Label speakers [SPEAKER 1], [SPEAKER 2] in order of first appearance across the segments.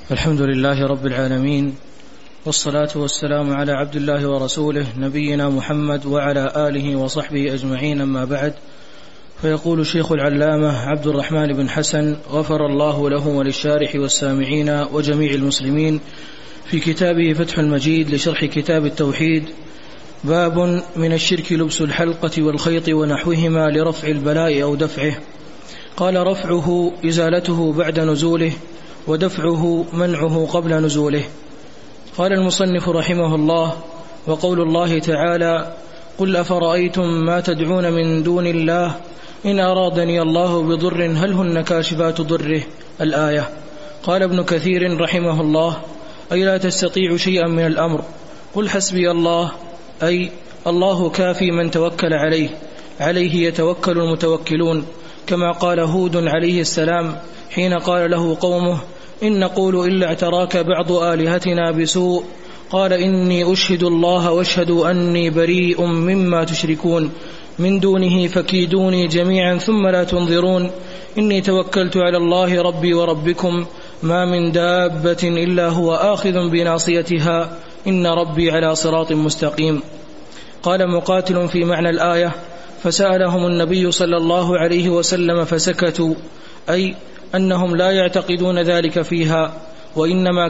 [SPEAKER 1] الحمد لله رب العالمين، والصلاة والسلام على عبد الله ورسوله نبينا محمد وعلى آله وصحبه أجمعين، أما بعد. فيقول الشيخ العلامة عبد الرحمن بن حسن غفر الله له وللشارح والسامعين وجميع المسلمين في كتابه فتح المجيد لشرح كتاب التوحيد: باب من الشرك لبس الحلقة والخيط ونحوهما لرفع البلاء أو دفعه. قال: رفعه إزالته بعد نزوله، ودفعه منعه قبل نزوله. قال المصنف رحمه الله: وقول الله تعالى: قل أفرأيتم ما تدعون من دون الله إن أرادني الله بضر هل هن كاشفات ضره، الآية. قال ابن كثير رحمه الله: أي لا تستطيع شيئا من الأمر. قل حسبي الله، أي الله كافي من توكل عليه يتوكل المتوكلون، كما قال هود عليه السلام حين قال له قومه: إن نقول إلا اعتراك بعض آلهتنا بسوء، قال: إني أشهد الله واشهدوا أني بريء مما تشركون من دونه فكيدوني جميعا ثم لا تنظرون، إني توكلت على الله ربي وربكم ما من دابة إلا هو آخذ بناصيتها إن ربي على صراط مستقيم. قال مقاتل في معنى الآية: فسألهم النبي صلى الله عليه وسلم فسكتوا، أي أنهم لا يعتقدون ذلك فيها، وإنما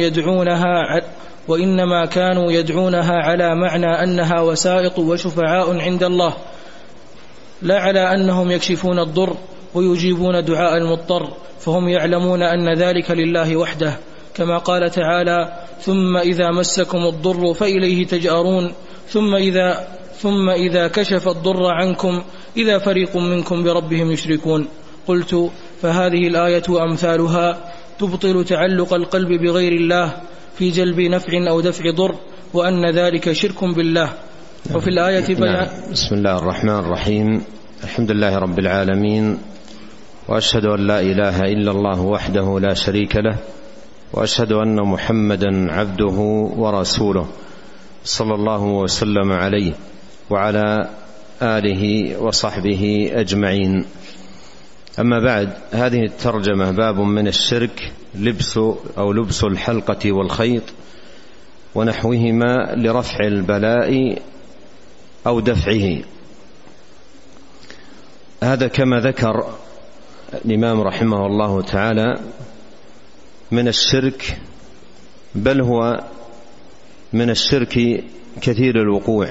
[SPEAKER 1] كانوا يدعونها على معنى أنها وسائط وشفعاء عند الله، لا على أنهم يكشفون الضر ويجيبون دعاء المضطر، فهم يعلمون أن ذلك لله وحده، كما قال تعالى: ثم إذا مسكم الضر فإليه تجأرون، ثم إذا كشف الضر عنكم إذا فريق منكم بربهم يشركون. قلت: فهذه الآية وأمثالها تبطل تعلق القلب بغير الله في جلب نفع أو دفع ضر، وأن ذلك شرك بالله. وفي الآية بيان.
[SPEAKER 2] بسم الله الرحمن الرحيم. الحمد لله رب العالمين، وأشهد أن لا إله إلا الله وحده لا شريك له، وأشهد أن محمدا عبده ورسوله صلى الله وسلم عليه وعلى آله وصحبه أجمعين. أما بعد، هذه الترجمة: باب من الشرك لبس الحلقة والخيط ونحوهما لرفع البلاء أو دفعه. هذا كما ذكر الإمام رحمه الله تعالى من الشرك، بل هو من الشرك كثير الوقوع،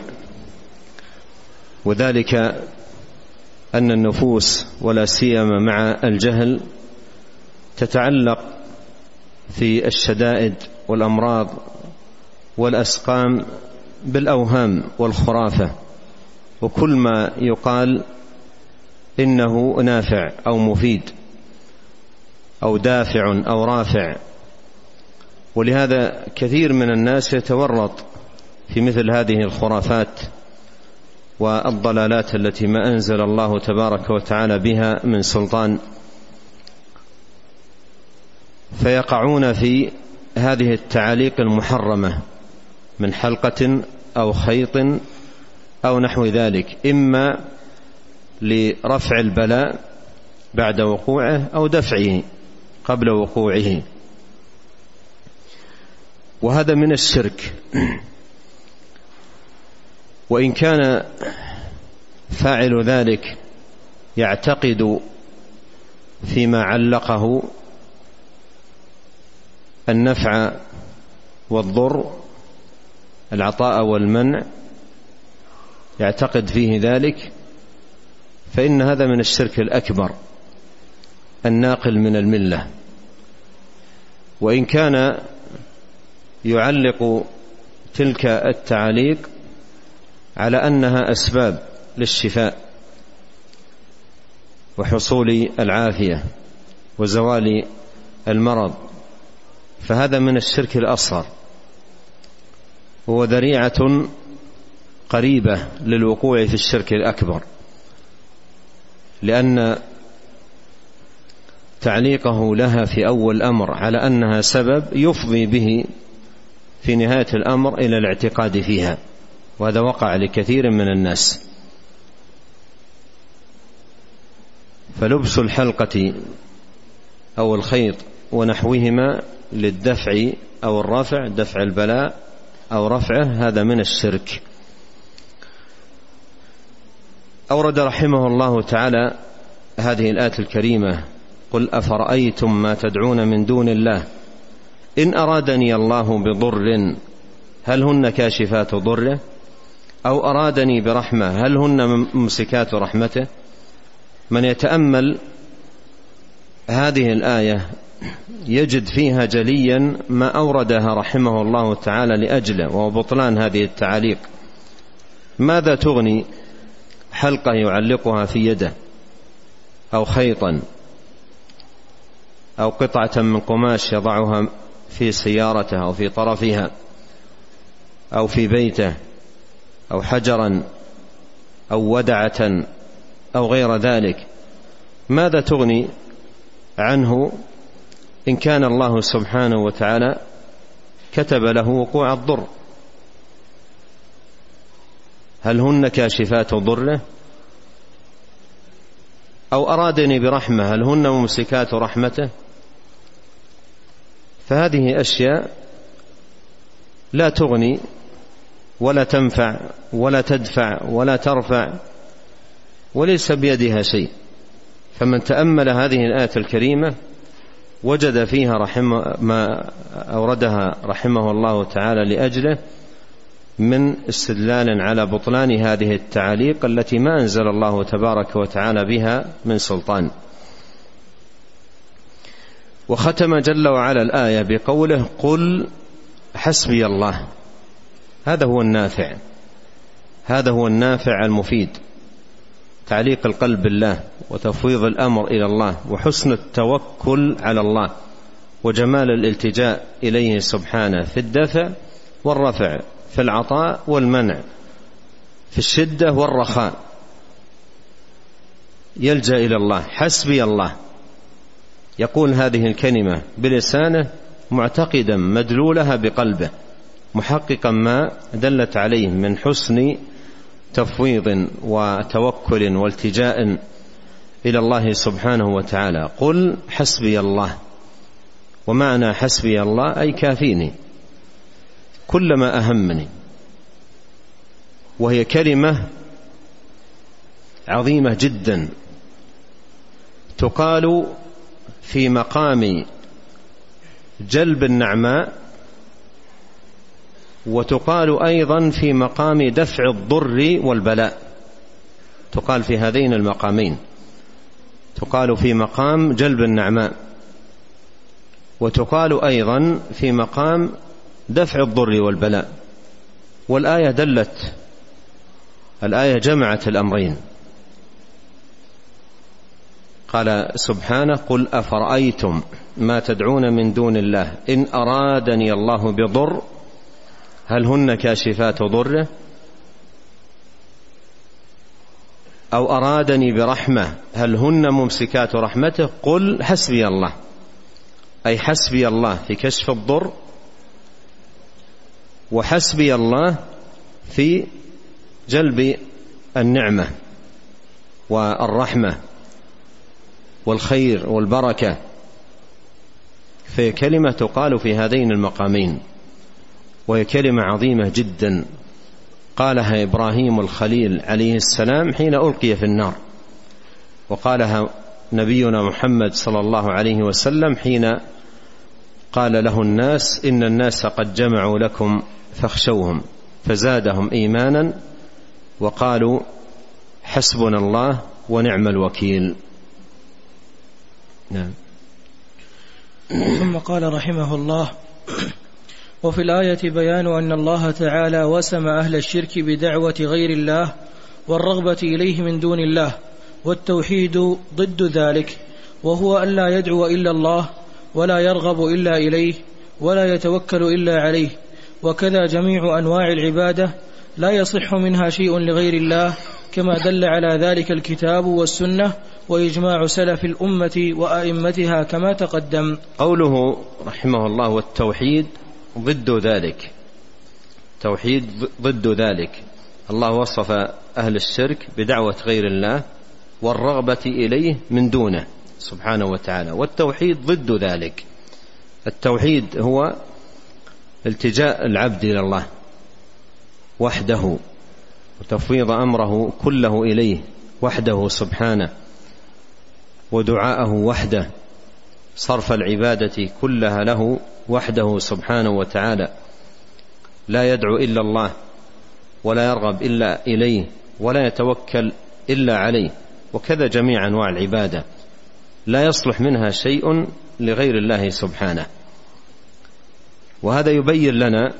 [SPEAKER 2] وذلك أن النفوس ولا سيما مع الجهل تتعلق في الشدائد والأمراض والأسقام بالأوهام والخرافة، وكل ما يقال إنه نافع أو مفيد أو دافع أو رافع. ولهذا كثير من الناس يتورط في مثل هذه الخرافات والضلالات التي ما أنزل الله تبارك وتعالى بها من سلطان، فيقعون في هذه التعاليق المحرمة من حلقة أو خيط أو نحو ذلك، إما لرفع البلاء بعد وقوعه أو دفعه قبل وقوعه، وهذا من الشرك. وإن كان فاعل ذلك يعتقد فيما علقه النفع والضر، العطاء والمنع، يعتقد فيه ذلك، فإن هذا من الشرك الأكبر الناقل من الملة. وإن كان يعلق تلك التعاليق على أنها أسباب للشفاء وحصول العافية وزوال المرض، فهذا من الشرك الأصغر، وهو ذريعة قريبة للوقوع في الشرك الأكبر، لأن تعليقه لها في أول الأمر على أنها سبب يفضي به في نهاية الأمر إلى الاعتقاد فيها، وهذا وقع لكثير من الناس. فلبس الحلقة أو الخيط ونحوهما للدفع أو الرفع، دفع البلاء أو رفعه، هذا من الشرك. أورد رحمه الله تعالى هذه الآية الكريمة: قل أفرأيتم ما تدعون من دون الله إن أرادني الله بضر هل هن كاشفات ضره أو أرادني برحمة هل هن ممسكات رحمته. من يتأمل هذه الآية يجد فيها جليا ما أوردها رحمه الله تعالى لأجله، وبطلان هذه التعاليق. ماذا تغني حلقة يعلقها في يده، أو خيطا، أو قطعة من قماش يضعها في سيارته أو في طرفها أو في بيته، أو حجرا أو ودعة أو غير ذلك؟ ماذا تغني عنه إن كان الله سبحانه وتعالى كتب له وقوع الضر؟ هل هن كاشفات ضره أو أرادني برحمة هل هن ممسكات رحمته؟ فهذه أشياء لا تغني ولا تنفع ولا تدفع ولا ترفع، وليس بيدها شيء. فمن تأمل هذه الآية الكريمة وجد فيها ما أوردها رحمه الله تعالى لأجله من استدلال على بطلان هذه التعاليق التي ما أنزل الله تبارك وتعالى بها من سلطان. وختم جل وعلا الآية بقوله: قل حسبي الله. هذا هو النافع، هذا هو النافع المفيد، تعليق القلب بالله وتفويض الأمر إلى الله وحسن التوكل على الله وجمال الالتجاء إليه سبحانه في الدفع والرفع، في العطاء والمنع، في الشدة والرخاء، يلجأ إلى الله. حسبي الله، يقول هذه الكلمة بلسانه معتقدا مدلولها بقلبه، محققا ما دلت عليه من حسن تفويض وتوكل والتجاء إلى الله سبحانه وتعالى. قل حسبي الله، ومعنى حسبي الله أي كافيني كل ما أهمني. وهي كلمة عظيمة جدا تقال في مقام جلب النعماء، وتقال أيضا في مقام دفع الضر والبلاء. تقال في هذين المقامين، تقال في مقام جلب النعماء، وتقال أيضا في مقام دفع الضر والبلاء. والآية دلت، الآية جمعت الأمرين. قال سبحانه: قل أفرأيتم ما تدعون من دون الله إن أرادني الله بضر هل هن كاشفات ضره أو أرادني برحمة هل هن ممسكات رحمته. قل حسبي الله، أي حسبي الله في كشف الضر، وحسبي الله في جلب النعمة والرحمة والخير والبركة. في كلمة تقال في هذين المقامين، وهي كلمة عظيمة جدا قالها إبراهيم الخليل عليه السلام حين ألقي في النار، وقالها نبينا محمد صلى الله عليه وسلم حين قال له الناس: إن الناس قد جمعوا لكم فاخشوهم، فزادهم إيمانا وقالوا حسبنا الله ونعم الوكيل. نعم.
[SPEAKER 1] ثم قال رحمه الله: وفي الآية بيان أن الله تعالى وسم أهل الشرك بدعوة غير الله والرغبة إليه من دون الله، والتوحيد ضد ذلك، وهو أن لا يدعو إلا الله ولا يرغب إلا إليه ولا يتوكل إلا عليه. وكذا جميع أنواع العبادة لا يصح منها شيء لغير الله، كما دل على ذلك الكتاب والسنة وإجماع سلف الأمة وأئمتها كما تقدم.
[SPEAKER 2] قوله رحمه الله: والتوحيد ضد ذلك، توحيد ضد ذلك. الله وصف أهل الشرك بدعوة غير الله والرغبة إليه من دونه سبحانه وتعالى، والتوحيد ضد ذلك. التوحيد هو التجاء العبد إلى الله وحده وتفويض أمره كله إليه وحده سبحانه، ودعاءه وحده، صرف العبادة كلها له وحده سبحانه وتعالى، لا يدعو إلا الله ولا يرغب إلا إليه ولا يتوكل إلا عليه. وكذا جميع أنواع العبادة لا يصلح منها شيء لغير الله سبحانه. وهذا يبين لنا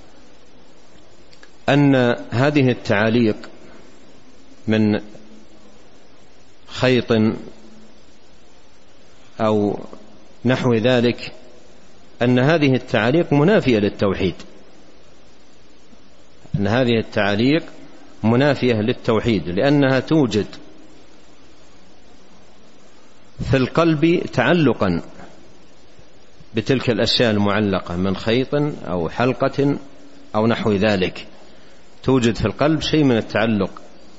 [SPEAKER 2] أن هذه التعاليق من خيط أو نحو ذلك، أن هذه التعاليق منافية للتوحيد، أن هذه التعاليق منافية للتوحيد، لأنها توجد في القلب تعلقا بتلك الأشياء المعلقة من خيط أو حلقة أو نحو ذلك، توجد في القلب شيء من التعلق،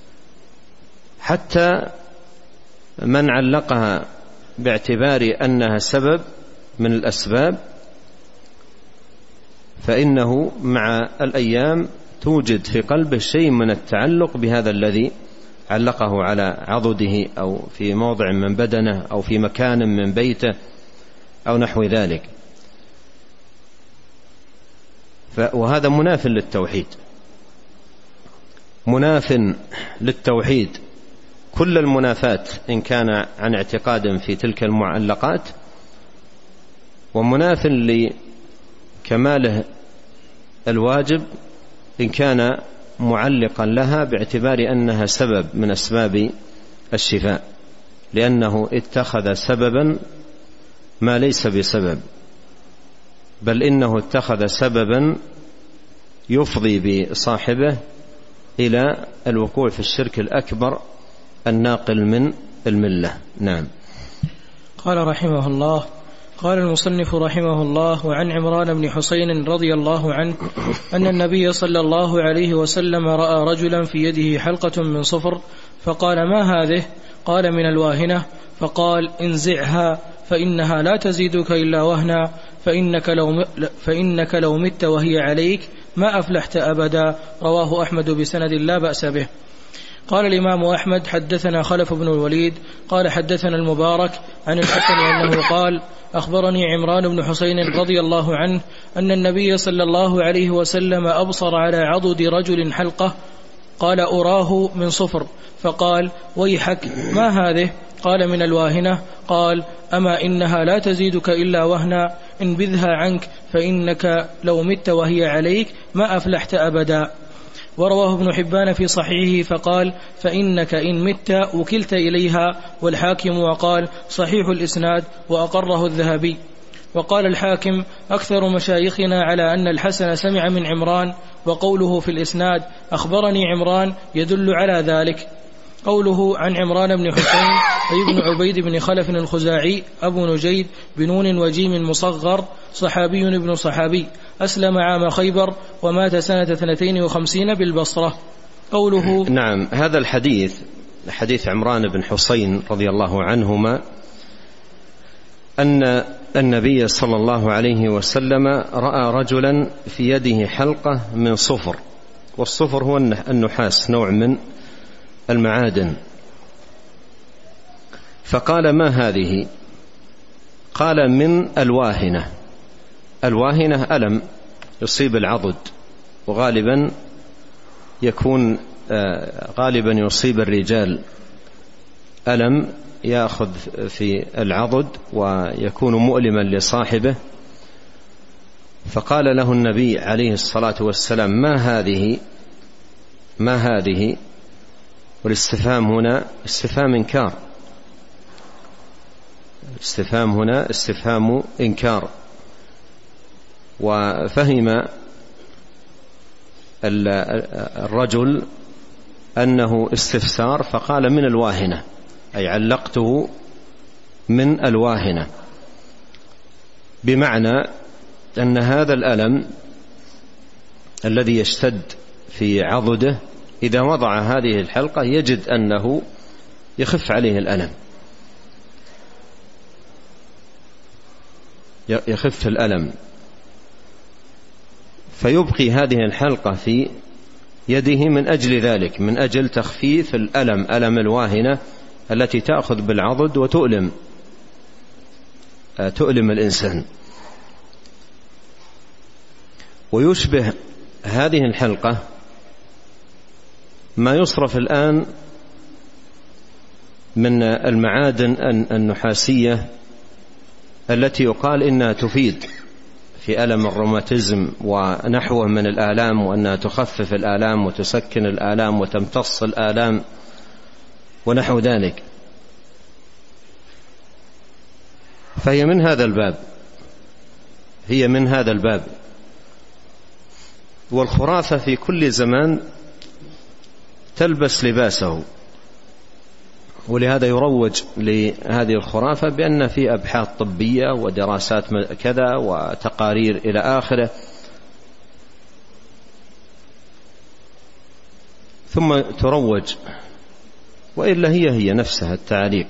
[SPEAKER 2] حتى من علقها باعتبار أنها سبب من الأسباب فإنه مع الأيام توجد في قلبه شيء من التعلق بهذا الذي علقه على عضده أو في موضع من بدنه أو في مكان من بيته أو نحو ذلك. وهذا مناف للتوحيد، مناف للتوحيد كل المنافات إن كان عن اعتقاد في تلك المعلقات، ومناف لكماله الواجب إن كان معلقا لها باعتبار أنها سبب من أسباب الشفاء، لأنه اتخذ سببا ما ليس بسبب، بل إنه اتخذ سببا يفضي بصاحبه إلى الوقوع في الشرك الأكبر الناقل من الملة. نعم.
[SPEAKER 1] قال رحمه الله: قال المصنف رحمه الله: وعن عمران بن حسين رضي الله عنه أن النبي صلى الله عليه وسلم رأى رجلا في يده حلقة من صفر فقال: ما هذه؟ قال: من الواهنة. فقال: انزعها فإنها لا تزيدك إلا وهنا، فإنك لو مت وهي عليك ما أفلحت أبدا. رواه أحمد بسند لا بأس به. قال الإمام أحمد: حدثنا خلف بن الوليد قال حدثنا المبارك عن الحسن أنه قال: أخبرني عمران بن حسين رضي الله عنه أن النبي صلى الله عليه وسلم أبصر على عضد رجل حلقة، قال: أراه من صفر. فقال: ويحك، ما هذه؟ قال: من الواهنة. قال: أما إنها لا تزيدك إلا وهنا، انبذها عنك فإنك لو مت وهي عليك ما أفلحت أبدا. ورواه ابن حبان في صحيحه فقال: فإنك إن مت وكلت إليها. والحاكم وقال: صحيح الإسناد، وأقره الذهبي. وقال الحاكم: أكثر مشايخنا على أن الحسن سمع من عمران، وقوله في الإسناد أخبرني عمران يدل على ذلك. قوله عن عمران بن حسين أي بن عبيد بن خلف الخزاعي أبو نجيد بنون وجيم مصغر، صحابي ابن صحابي، أسلم عام خيبر ومات سنة 52 بالبصرة. قوله
[SPEAKER 2] نعم. هذا الحديث، حديث عمران بن حسين رضي الله عنهما، أن النبي صلى الله عليه وسلم رأى رجلا في يده حلقة من صفر، والصفر هو النحاس، نوع من المعادن. فقال: ما هذه؟ قال: من الواهنة. الواهنة ألم يصيب العضد، وغالبا يكون غالبا يصيب الرجال ألم يأخذ في العضد ويكون مؤلما لصاحبه. فقال له النبي عليه الصلاة والسلام: ما هذه؟ ما هذه؟ والاستفهام هنا استفهام إنكار، الاستفهام هنا استفهام إنكار. وفهم الرجل أنه استفسار فقال: من الواهنة، أي علقته من الواهنة، بمعنى أن هذا الألم الذي يشتد في عضده إذا وضع هذه الحلقة يجد أنه يخف عليه الألم. يخف الألم، فيبقي هذه الحلقة في يده من أجل ذلك، من أجل تخفيف الألم، ألم الواهنة التي تأخذ بالعضد وتؤلم الإنسان. ويشبه هذه الحلقة ما يصرف الآن من المعادن النحاسية التي يقال إنها تفيد في ألم الروماتيزم ونحوه من الآلام، وأنها تخفف الآلام وتسكن الآلام وتمتص الآلام ونحو ذلك. فهي من هذا الباب، والخرافة في كل زمان تلبس لباسه، ولهذا يروج لهذه الخرافة بأن في أبحاث طبية ودراسات كذا وتقارير إلى آخره، ثم تروج، وإلا هي نفسها التعليق.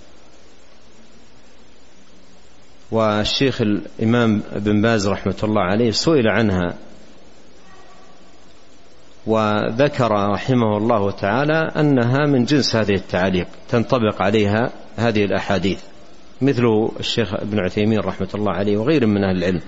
[SPEAKER 2] والشيخ الإمام بن باز رحمة الله عليه سئل عنها وذكر رحمه الله تعالى أنها من جنس هذه التعليق، تنطبق عليها هذه الأحاديث، مثل الشيخ ابن عثيمين رحمة الله عليه وغير من أهل العلم.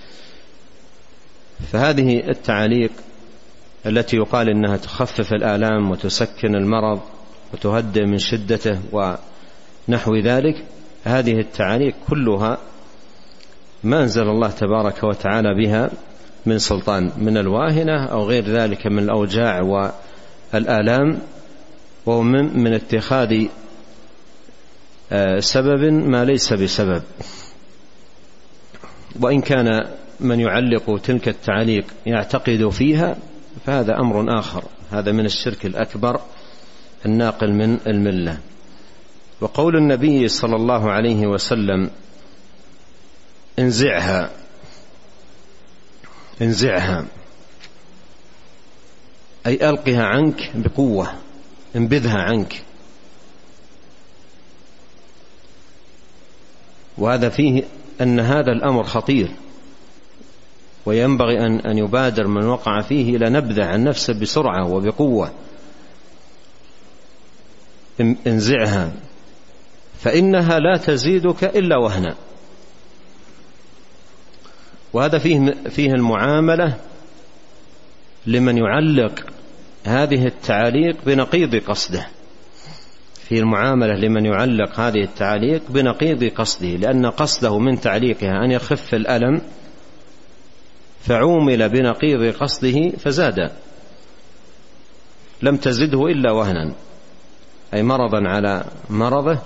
[SPEAKER 2] فهذه التعليق التي يقال إنها تخفف الآلام وتسكن المرض وتهدئ من شدته ونحو ذلك، هذه التعليق كلها ما أنزل الله تبارك وتعالى بها من سلطان، من الواهنة أو غير ذلك من الأوجاع والآلام، ومن اتخاذ سبب ما ليس بسبب. وإن كان من يعلق تلك التعليق يعتقد فيها فهذا أمر آخر، هذا من الشرك الأكبر الناقل من الملة. وقول النبي صلى الله عليه وسلم انزعها أي ألقها عنك بقوة، انبذها عنك. وهذا فيه أن هذا الأمر خطير، وينبغي أن يبادر من وقع فيه إلى نبذه عن نفسه بسرعة وبقوة. انزعها فإنها لا تزيدك إلا وهنا. وهذا فيه المعاملة لمن يعلق هذه التعاليق بنقيض قصده، فيه المعاملة لمن يعلق هذه التعاليق بنقيض قصده، لأن قصده من تعليقها أن يخف الألم، فعومل بنقيض قصده فزاد، لم تزده إلا وهنا، أي مرضا على مرضه.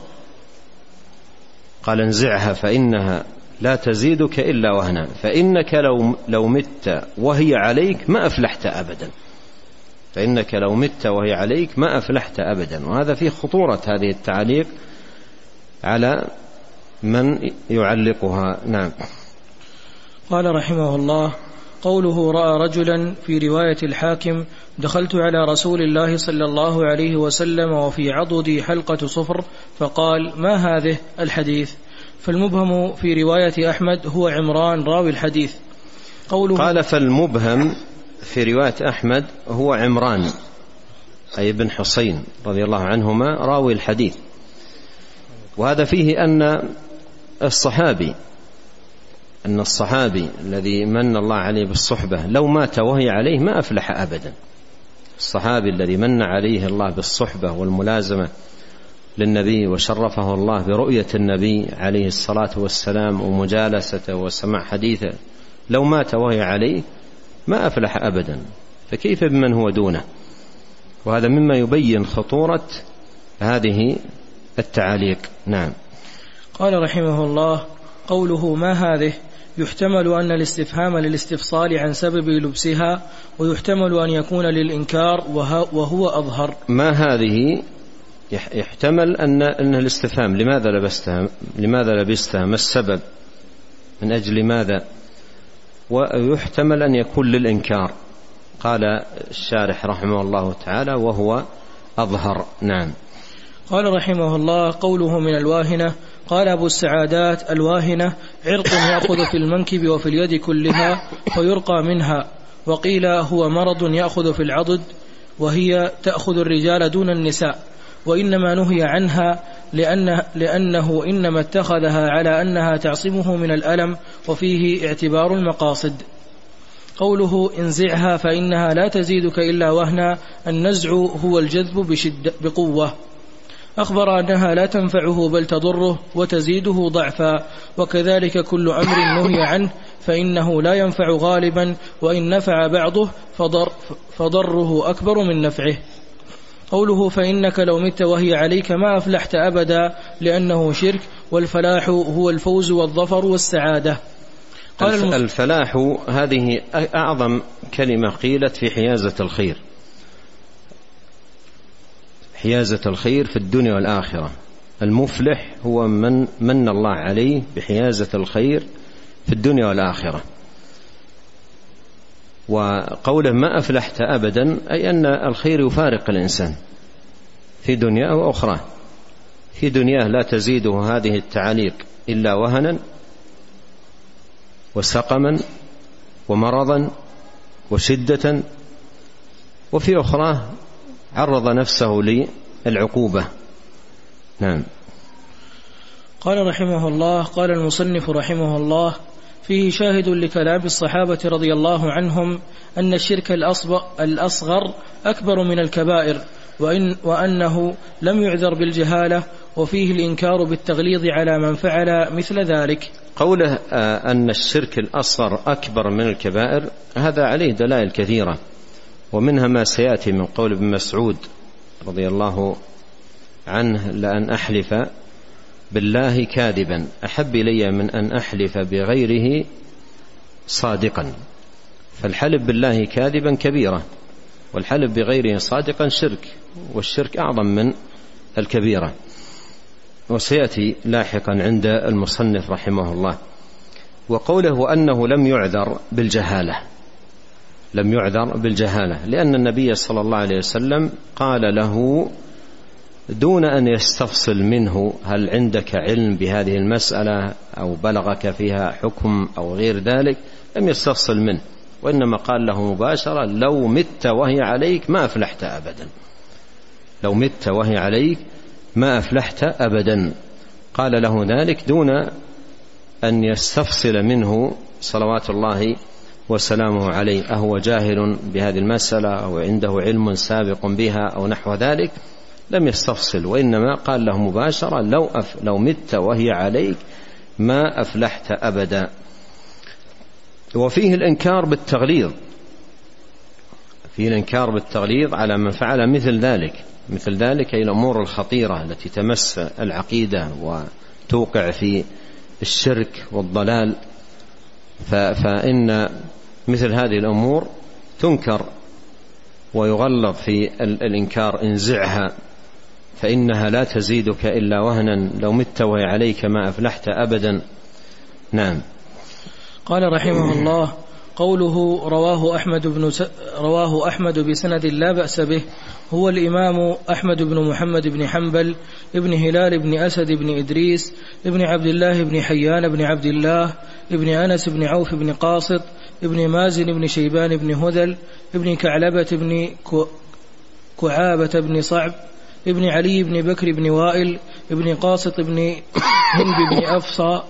[SPEAKER 2] قال انزعها فإنها لا تزيدك إلا وهنا، فإنك لو مت وهي عليك ما أفلحت أبدا، فإنك لو مت وهي عليك ما أفلحت أبدا. وهذا فيه خطورة هذه التعليق على من يعلقها. نعم.
[SPEAKER 1] قال رحمه الله: قوله رأى رجلا في رواية الحاكم: دخلت على رسول الله صلى الله عليه وسلم وفي عضدي حلقة صفر فقال: ما هذه؟ الحديث. فالمبهم في رواية أحمد هو عمران راوي الحديث.
[SPEAKER 2] قال: فالمبهم في رواية أحمد هو عمران أي بن حسين رضي الله عنهما راوي الحديث. وهذا فيه أن الصحابي الذي من الله عليه بالصحبة لو مات وهي عليه ما أفلح أبدا. الصحابي الذي من عليه الله بالصحبة والملازمة للنبي وشرفه الله برؤية النبي عليه الصلاة والسلام ومجالسته وسماع حديثه، لو مات وهي عليه ما أفلح أبدا، فكيف بمن هو دونه؟ وهذا مما يبين خطورة هذه التعاليق. نعم.
[SPEAKER 1] قال رحمه الله: قوله ما هذه يحتمل أن الاستفهام للاستفصال عن سبب لبسها، ويحتمل أن يكون للإنكار وهو أظهر. ما
[SPEAKER 2] هذه يحتمل أن الاستفهام لماذا لبستها، ما السبب، من أجل ماذا، ويحتمل أن يكون للإنكار. قال الشارح رحمه الله تعالى: وهو أظهر. نعم.
[SPEAKER 1] قال رحمه الله: قوله من الواهنة. قال أبو السعادات: الواهنة عرق يأخذ في المنكب وفي اليد كلها فيرقى منها، وقيل هو مرض يأخذ في العضد، وهي تأخذ الرجال دون النساء، وإنما نهي عنها لأنه إنما اتخذها على أنها تعصمه من الألم، وفيه اعتبار المقاصد. قوله: انزعها فإنها لا تزيدك إلا وهنا. النزع هو الجذب بقوة. أخبر أنها لا تنفعه بل تضره وتزيده ضعفا، وكذلك كل أمر نهي عنه فإنه لا ينفع غالبا، وإن نفع بعضه فضره أكبر من نفعه. قوله: فإنك لو مت وهي عليك ما أفلحت أبدا، لأنه شرك، والفلاح هو الفوز والظفر والسعادة.
[SPEAKER 2] الفلاح هذه أعظم كلمة قيلت في حيازة الخير، حيازة الخير في الدنيا والآخرة. المفلح هو من الله عليه بحيازة الخير في الدنيا والآخرة. وقوله ما أفلحت أبدا أي أن الخير يفارق الإنسان في دنيا أو أخرى. في دنياه لا تزيده هذه التعاليق إلا وهنا وسقما ومرضا وشدة، وفي أخرى عرض نفسه للعقوبة. نعم.
[SPEAKER 1] قال رحمه الله: قال المصنف رحمه الله: فيه شاهد لكلام الصحابة رضي الله عنهم أن الشرك الأصغر أكبر من الكبائر، وأنه لم يعذر بالجهالة، وفيه الإنكار بالتغليظ على من فعل مثل ذلك.
[SPEAKER 2] قوله أن الشرك الأصغر أكبر من الكبائر هذا عليه دلائل كثيرة، ومنها ما سيأتي من قول ابن مسعود رضي الله عنه: لأن أحلف بالله كاذبا أحب إلي من أن أحلف بغيره صادقا. فالحلف بالله كاذبا كبيرة، والحلف بغيره صادقا شرك، والشرك أعظم من الكبيرة، وسيأتي لاحقا عند المصنف رحمه الله. وقوله أنه لم يعذر بالجهالة، لم يعذر بالجهالة لأن النبي صلى الله عليه وسلم قال له دون أن يستفصل منه هل عندك علم بهذه المسألة أو بلغك فيها حكم أو غير ذلك، لم يستفصل منه، وإنما قال له مباشرة: لو مت وهي عليك ما أفلحت أبدا، لو مت وهي عليك ما أفلحت أبدا. قال له ذلك دون أن يستفصل منه صلوات الله وسلامه عليه أهو جاهل بهذه المسألة أو عنده علم سابق بها أو نحو ذلك، لم يستفصل، وإنما قال له مباشرة: لو مت وهي عليك ما أفلحت أبدا. وفيه الإنكار بالتغليظ، فيه الإنكار بالتغليظ على من فعل مثل ذلك أي الأمور الخطيرة التي تمس العقيدة وتوقع في الشرك والضلال، فإن مثل هذه الأمور تنكر ويغلظ في الإنكار: انزعها فإنها لا تزيدك إلا وهنا، لو مت وهي عليك ما أفلحت أبدا. نعم.
[SPEAKER 1] قال رحمه الله: قوله رواه أحمد بسند لا بأس به، هو الإمام أحمد بن محمد بن حنبل ابن هلال بن أسد بن إدريس ابن عبد الله بن حيان بن عبد الله ابن أنس بن عوف بن قاصد ابن مازن بن شيبان بن هذل ابن كعلبة بن كعابة بن صعب ابن علي بن بكر بن وائل ابن قاصد بن هند بن أفصى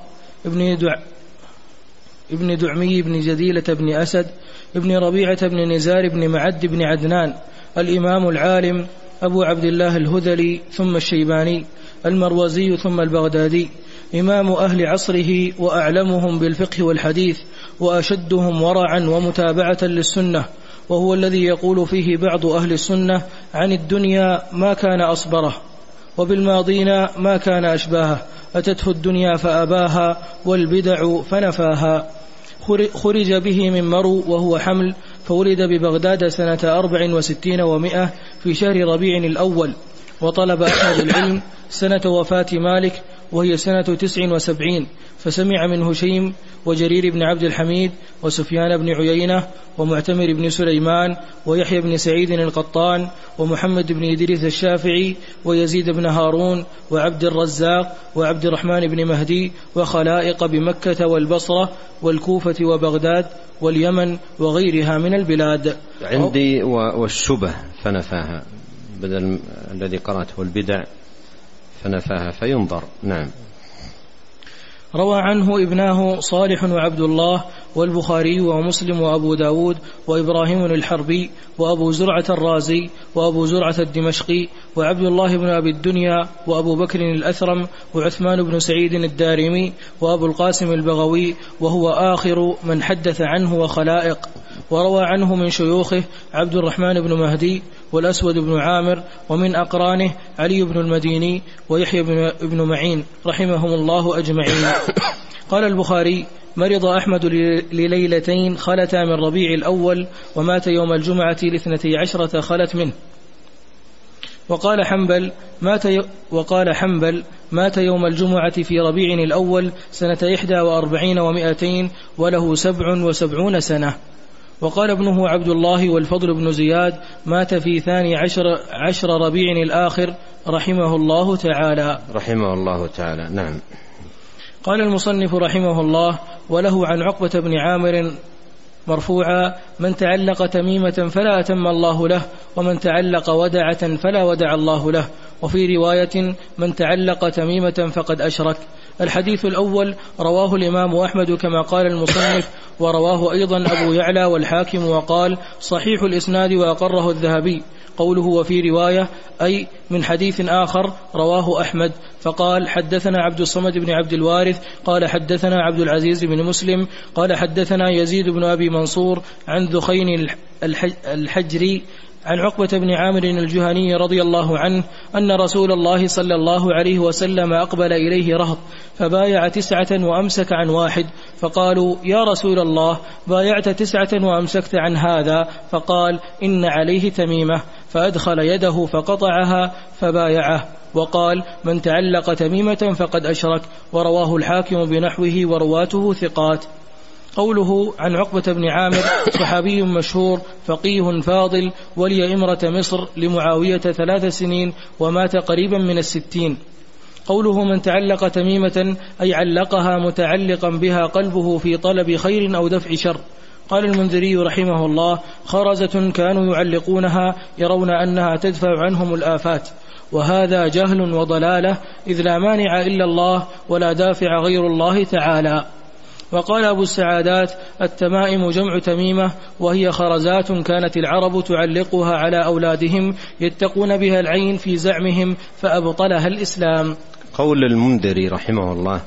[SPEAKER 1] ابن دعمي بن جديلة بن أسد ابن ربيعة بن نزار بن معد بن عدنان، الإمام العالم أبو عبد الله الهذلي ثم الشيباني المروزي ثم البغدادي، إمام أهل عصره وأعلمهم بالفقه والحديث وأشدهم ورعا ومتابعة للسنة، وهو الذي يقول فيه بعض أهل السنة عن الدنيا ما كان أصبره، وبالماضين ما كان أشباهه، أتته الدنيا فأباها والبدع فنفاها. خرج به من مرو وهو حمل، فولد ببغداد سنة 64 و100 في شهر ربيع الأول، وطلب أحد العلم سنة وفاة مالك، وهي سنة 79، فسمع من هشيم وجرير بن عبد الحميد وسفيان بن عيينة ومعتمر بن سليمان ويحيى بن سعيد القطان ومحمد بن إدريس الشافعي ويزيد بن هارون وعبد الرزاق وعبد الرحمن بن مهدي وخلائق بمكة والبصرة والكوفة وبغداد واليمن وغيرها من البلاد.
[SPEAKER 2] عندي والشبه فنفاها، بدل الذي قرأته البدع فنفاها فينظر. نعم.
[SPEAKER 1] روى عنه ابناه صالح وعبد الله والبخاري ومسلم وأبو داود وإبراهيم الحربي وأبو زرعة الرازي وأبو زرعة الدمشقي وعبد الله بن أبي الدنيا وأبو بكر الأثرم وعثمان بن سعيد الدارمي وأبو القاسم البغوي، وهو آخر من حدث عنه وخلائق. وروى عنه من شيوخه عبد الرحمن بن مهدي والأسود بن عامر، ومن أقرانه علي بن المديني ويحيى بن معين رحمهم الله أجمعين. قال البخاري: مرض أحمد لليلتين خلتا من ربيع الأول، ومات يوم الجمعة 12 خلت منه. وقال حنبل مات يوم الجمعة في ربيع الأول سنة 41 و200 وله 77 سنة. وقال ابنه عبد الله والفضل بن زياد مات في 12 ربيع الآخر رحمه الله تعالى.
[SPEAKER 2] رحمه الله تعالى. نعم.
[SPEAKER 1] قال المصنف رحمه الله: وله عن عقبة بن عامر مرفوعا: من تعلق تميمة فلا أتم الله له، ومن تعلق ودعة فلا ودع الله له. وفي رواية: من تعلق تميمة فقد أشرك. الحديث الأول رواه الإمام أحمد كما قال المصنف، ورواه أيضا أبو يعلى والحاكم وقال صحيح الإسناد وأقره الذهبي. قوله وفي رواية أي من حديث آخر رواه أحمد، فقال حدثنا عبد الصمد بن عبد الوارث قال حدثنا عبد العزيز بن مسلم قال حدثنا يزيد بن أبي منصور عن ذخين الحجري عن عقبة بن عامر الجهني رضي الله عنه أن رسول الله صلى الله عليه وسلم أقبل إليه رهط فبايع 9 وأمسك عن 1، فقالوا يا رسول الله بايعت 9 وأمسكت عن هذا؟ فقال إن عليه تميمة، فأدخل يده فقطعها فبايعه، وقال من تعلق تميمة فقد أشرك. ورواه الحاكم بنحوه ورواته ثقات. قوله عن عقبة بن عامر صحابي مشهور فقيه فاضل، ولي إمرة مصر لمعاوية 3 سنين ومات قريبا من 60. قوله من تعلق تميمة أي علقها متعلقا بها قلبه في طلب خير أو دفع شر. قال المنذري رحمه الله: خرزة كانوا يعلقونها يرون أنها تدفع عنهم الآفات، وهذا جهل وضلالة، إذ لا مانع إلا الله ولا دافع غير الله تعالى. وقال أبو السعادات: التمائم جمع تميمة، وهي خرزات كانت العرب تعلقها على أولادهم يتقون بها العين في زعمهم، فأبطلها الإسلام.
[SPEAKER 2] قول المنذري رحمه الله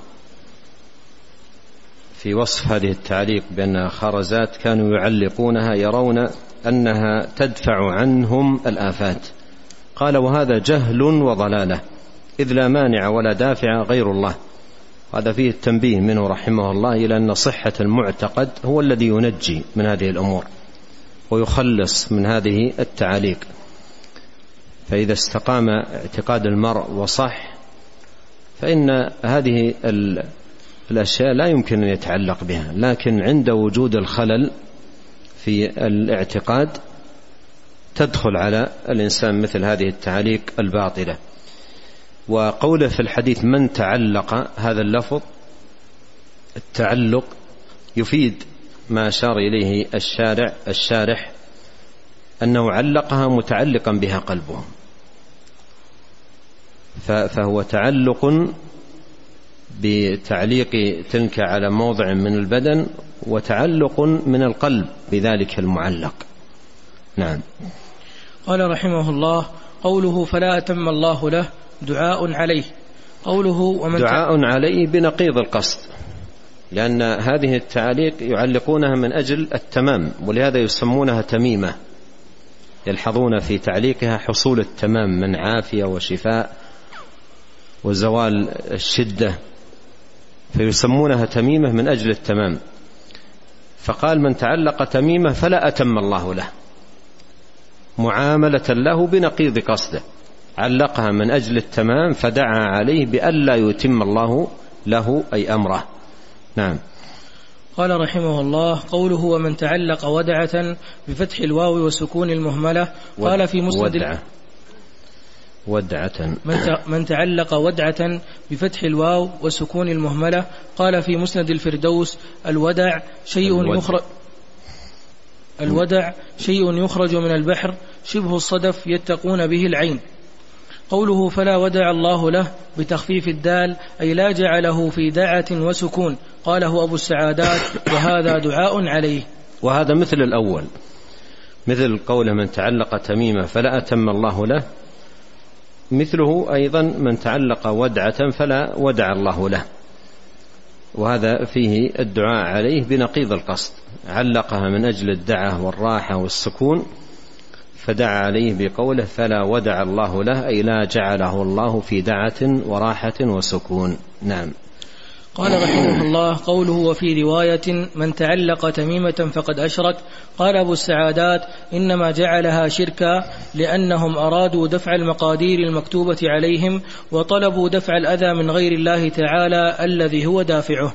[SPEAKER 2] في وصف هذه التعليق بأنها خرزات كانوا يعلقونها يرون أنها تدفع عنهم الآفات، قال وهذا جهل وضلالة، إذ لا مانع ولا دافع غير الله. هذا فيه التنبيه منه رحمه الله إلى أن صحة المعتقد هو الذي ينجي من هذه الأمور ويخلص من هذه التعاليق. فإذا استقام اعتقاد المرء وصح فإن هذه الأشياء لا يمكن أن يتعلق بها، لكن عند وجود الخلل في الاعتقاد تدخل على الإنسان مثل هذه التعاليق الباطلة. وقوله في الحديث من تعلق، هذا اللفظ التعلق يفيد ما أشار إليه الشارح أنه علقها متعلقا بها قلبه، فهو تعلق بتعليق تلك على موضع من البدن، وتعلق من القلب بذلك المعلق. نعم.
[SPEAKER 1] قال رحمه الله: قوله فلا أتم الله له دعاء عليه. قوله ومن
[SPEAKER 2] دعاء عليه بنقيض القصد، لأن هذه التعليق يعلقونها من أجل التمام، ولهذا يسمونها تميمة، يلحظون في تعليقها حصول التمام من عافية وشفاء وزوال الشدة، فيسمونها تميمة من أجل التمام. فقال من تعلق تميمة فلا أتم الله له، معاملة له بنقيض قصده، علقها من أجل التمام فدعا عليه بألا يتم الله له أي أمره. نعم.
[SPEAKER 1] قال رحمه الله: قوله ومن تعلق ودعة بفتح الواو وسكون المهملة قال في مسند من تعلق ودعة بفتح الواو وسكون المهملة قال في مسند الفردوس: الودع شيء يخرج من البحر شبه الصدف يتقون به العين. قوله فلا ودع الله له بتخفيف الدال أي لا جعله في دعة وسكون، قاله أبو السعادات وهذا دعاء عليه.
[SPEAKER 2] وهذا مثل الأول، مثل قوله من تعلق تميمة فلا أتم الله له، مثله أيضا من تعلق ودعة فلا ودع الله له، وهذا فيه الدعاء عليه بنقيض القصد، علقها من أجل الدعة والراحة والسكون فدعا عليه بقوله فلا ودع الله له أي لا جعله الله في دعة وراحة وسكون. نعم.
[SPEAKER 1] قال رحمه الله: قوله وفي رواية من تعلق تميمة فقد أشرك، قال أبو السعادات: إنما جعلها شركا لأنهم أرادوا دفع المقادير المكتوبة عليهم وطلبوا دفع الأذى من غير الله تعالى الذي هو دافعه.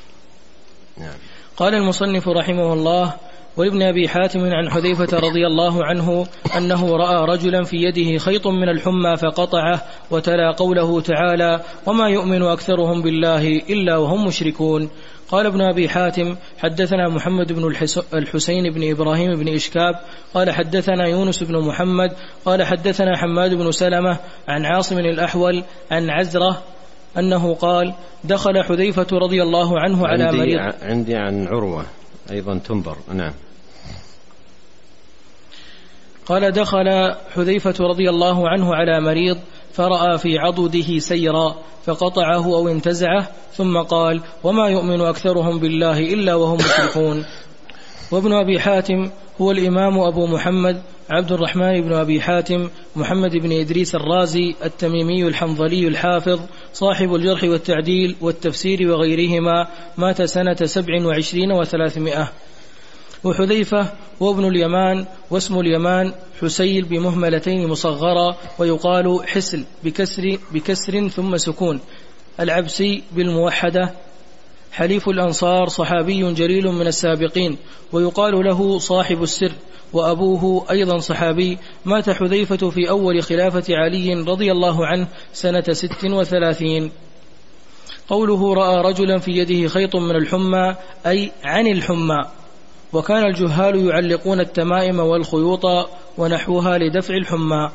[SPEAKER 1] قال المصنف رحمه الله: وابن أبي حاتم عن حذيفة رضي الله عنه أنه رأى رجلا في يده خيط من الحمى فقطعه، وتلا قوله تعالى: وما يؤمن أكثرهم بالله إلا وهم مشركون. قال ابن أبي حاتم: حدثنا محمد بن الحسين بن إبراهيم بن إشكاب قال حدثنا يونس بن محمد قال حدثنا حماد بن سلمة عن عاصم الأحول عن عزرة أنه قال: دخل حذيفة رضي الله عنه على مريض.
[SPEAKER 2] عندي عن عروة أيضا تنظر. نعم.
[SPEAKER 1] قال: دخل حذيفة رضي الله عنه على مريض فرأى في عضده سيرا فقطعه أو انتزعه، ثم قال: وما يؤمن أكثرهم بالله إلا وهم مشركون. وابن أبي حاتم هو الإمام أبو محمد عبد الرحمن بن أبي حاتم محمد بن إدريس الرازي التميمي الحنظلي الحافظ صاحب الجرح والتعديل والتفسير وغيرهما، مات سنة 27 و300. وحذيفة وابن اليمان، واسم اليمان حسيل بمهملتين مصغرة، ويقال حسل بكسر ثم سكون، العبسي بالموحدة، حليف الأنصار، صحابي جليل من السابقين، ويقال له صاحب السر، وأبوه أيضا صحابي. مات حذيفة في أول خلافة علي رضي الله عنه سنة 36. قوله رأى رجلا في يده خيط من الحمى أي عن الحمى، وكان الجهال يعلقون التمائم والخيوط ونحوها لدفع الحمى.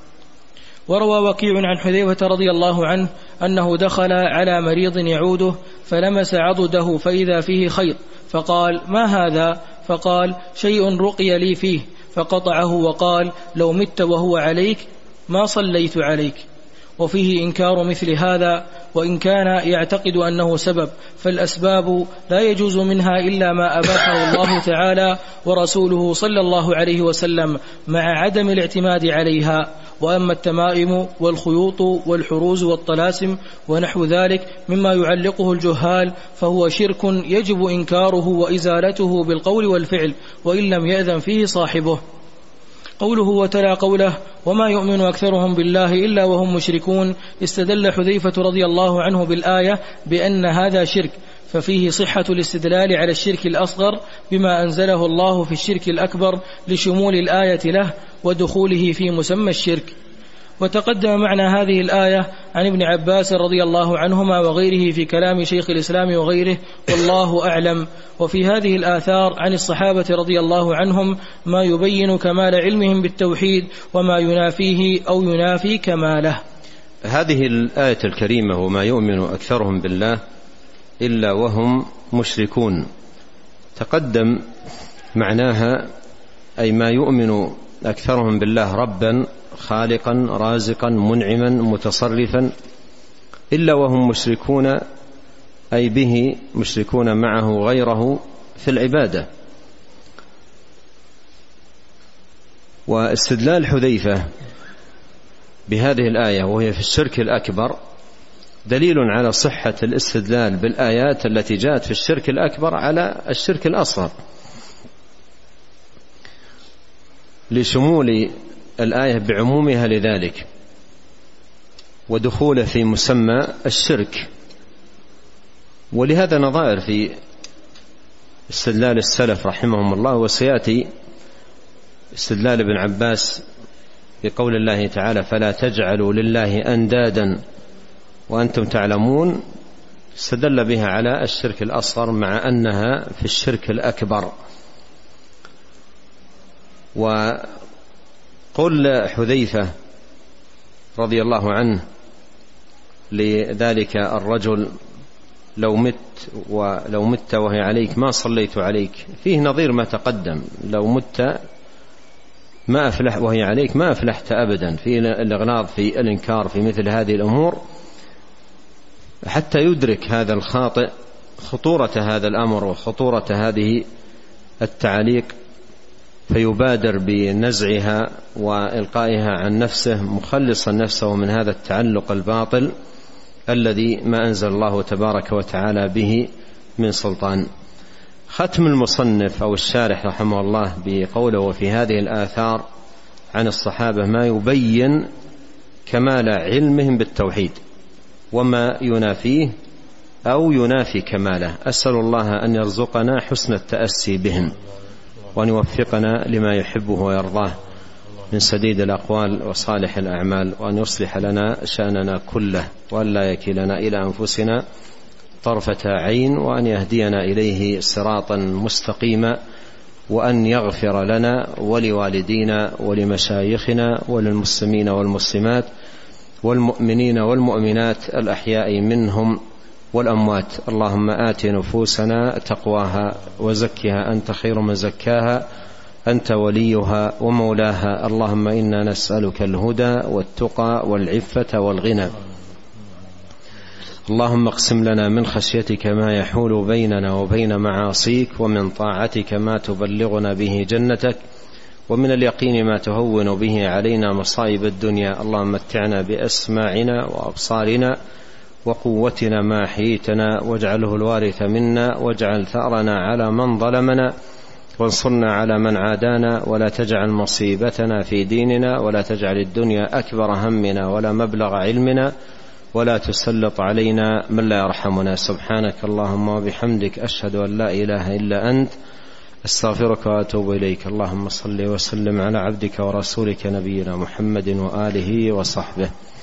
[SPEAKER 1] وروى وكيع عن حذيفة رضي الله عنه أنه دخل على مريض يعوده فلمس عضده فإذا فيه خيط، فقال: ما هذا؟ فقال: شيء رقي لي فيه، فقطعه وقال: لو مت وهو عليك ما صليت عليك. وفيه إنكار مثل هذا، وإن كان يعتقد أنه سبب، فالأسباب لا يجوز منها إلا ما أباحه الله تعالى ورسوله صلى الله عليه وسلم مع عدم الاعتماد عليها. وأما التمائم والخيوط والحروز والطلاسم ونحو ذلك مما يعلقه الجهال فهو شرك يجب إنكاره وإزالته بالقول والفعل وإن لم يأذن فيه صاحبه. قوله وتلا قوله وما يؤمن أكثرهم بالله إلا وهم مشركون، استدل حذيفة رضي الله عنه بالآية بأن هذا شرك، ففيه صحة الاستدلال على الشرك الأصغر بما أنزله الله في الشرك الأكبر لشمول الآية له ودخوله في مسمى الشرك. وتقدم معنى هذه الآية عن ابن عباس رضي الله عنهما وغيره في كلام شيخ الإسلام وغيره، والله أعلم. وفي هذه الآثار عن الصحابة رضي الله عنهم ما يبين كمال علمهم بالتوحيد وما ينافيه أو ينافي كماله.
[SPEAKER 2] هذه الآية الكريمة وما يؤمن أكثرهم بالله إلا وهم مشركون، تقدم معناها أي ما يؤمن أكثرهم بالله ربا خالقا رازقا منعما متصرفا، إلا وهم مشركون أي به مشركون معه غيره في العبادة. واستدلال حذيفة بهذه الآية وهي في الشرك الأكبر دليل على صحة الاستدلال بالآيات التي جاءت في الشرك الأكبر على الشرك الأصغر، لشمول الآية بعمومها لذلك. ودخوله في مسمى الشرك. ولهذا نظائر في استدلال السلف رحمهم الله، وسيأتي استدلال ابن عباس بقول الله تعالى فلا تجعلوا لله أندادا وأنتم تعلمون، استدل بها على الشرك الأصغر مع أنها في الشرك الأكبر. وقل حذيفة رضي الله عنه لذلك الرجل لو مت وهي عليك ما صليت عليك، فيه نظير ما تقدم، لو مت ما أفلح وهي عليك ما أفلحت أبدا، في الإغلاظ في الإنكار في مثل هذه الأمور حتى يدرك هذا الخاطئ خطورة هذا الأمر وخطورة هذه التعليق، فيبادر بنزعها وإلقائها عن نفسه مخلصا نفسه من هذا التعلق الباطل الذي ما أنزل الله تبارك وتعالى به من سلطان. ختم المصنف أو الشارح رحمه الله بقوله وفي هذه الآثار عن الصحابة ما يبين كمال علمهم بالتوحيد وما ينافيه أو ينافي كماله. أسأل الله أن يرزقنا حسن التأسي بهم وأن يوفقنا لما يحبه ويرضاه من سديد الأقوال وصالح الأعمال، وأن يصلح لنا شأننا كله وأن لا يكلنا إلى أنفسنا طرفة عين، وأن يهدينا إليه صراطا مستقيما، وأن يغفر لنا ولوالدينا ولمشايخنا وللمسلمين والمسلمات والمؤمنين والمؤمنات الأحياء منهم والأموات. اللهم آت نفوسنا تقواها وزكها أنت خير من زكاها أنت وليها ومولاها. اللهم إنا نسألك الهدى والتقى والعفة والغنى. اللهم اقسم لنا من خشيتك ما يحول بيننا وبين معاصيك، ومن طاعتك ما تبلغنا به جنتك، ومن اليقين ما تهون به علينا مصائب الدنيا. اللهم متعنا بأسماعنا وأبصارنا وقوتنا ما أحييتنا، واجعله الوارث منا، واجعل ثأرنا على من ظلمنا، وانصرنا على من عادانا، ولا تجعل مصيبتنا في ديننا، ولا تجعل الدنيا أكبر همنا ولا مبلغ علمنا، ولا تسلط علينا من لا يرحمنا. سبحانك اللهم وبحمدك أشهد أن لا إله إلا أنت أستغفرك وأتوب إليك. اللهم صل وسلم على عبدك ورسولك نبينا محمد وآله وصحبه.